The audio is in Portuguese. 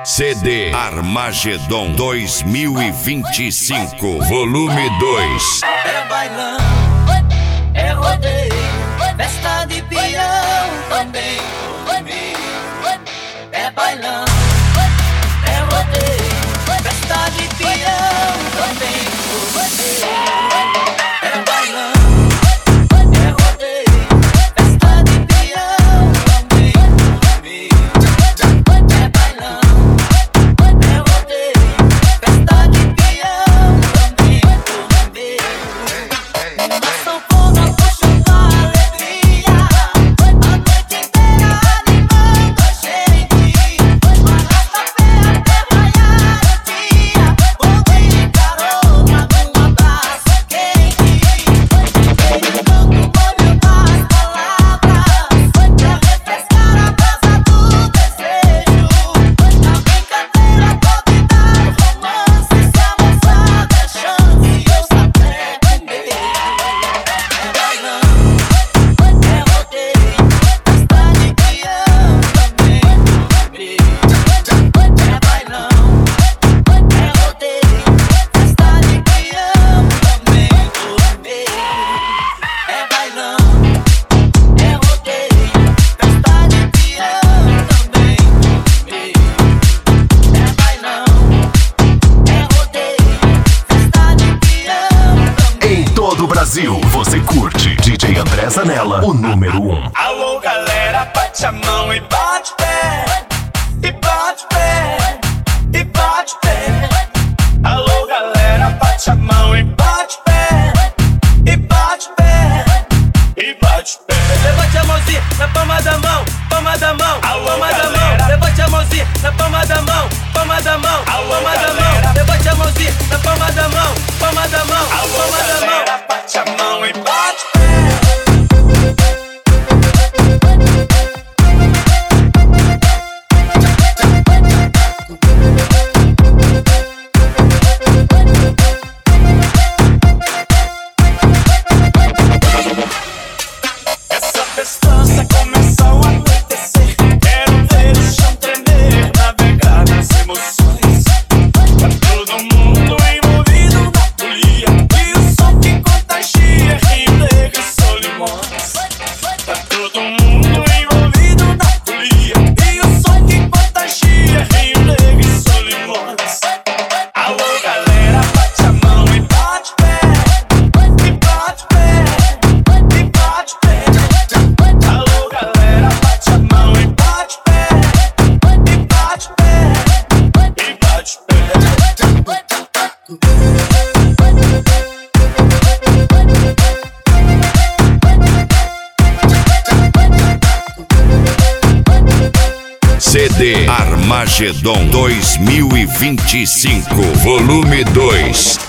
CD Armagedon 2025, volume 2. É bailão, é rodeio, festa de peão também comigo. É bailão, é rodeio, festa de peão também comigo. É bailão, é rodeio, festa de peão também comigo. É bailão, é rodeio, festa de peão também comigo. Uma sanfona puxando a alegria, a noite inteira animando a gente. Uma arrasta-pé até raiar o dia, onde carona num abraço quente. Beijando o molho das palavras, pra refrescar a brasa do desejo. Na brincadeira pode dar romance, se a moçada é chance, eu só quero comer. É bailão, é rodeio, festa de peão também comigo. É bailão, é rodeio, festa de peão também comigo. É bailão, é rodeio, festa de peão também comigo. É bailão, é rodeio, festa de peão também. Em todo o Brasil, você curte DJ André Zanella, o número 1. Alô galera, bate a mão e bate pé, e bate pé, e bate pé. Alô galera, bate a mão e bate pé, e bate pé, e bate pé. Levante a mãozinha na palma da mão, palma da mão, palma da mão. Levante a mãozinha na palma da mão, palma da mão, palma da mão. Levante a mãozinha na palma da mão, palma da mão, palma da mão. Galera, bate a mão e bate pé. Essa festança começou a anoitecer. Quero ver o chão tremer, navegar nas emoções. Tá todo mundo envolvido na folia, e o som que contagia, Rio Negro e Solimões. Tá todo mundo envolvido na folia, e o som que contagia, Rio Negro e Solimões. Alô galera, bate a mão e bate pé, e bate pé, e bate pé. Alô galera, bate a mão e bate pé, e bate pé, e bate pé. CD Armagedon 2025, volume 2.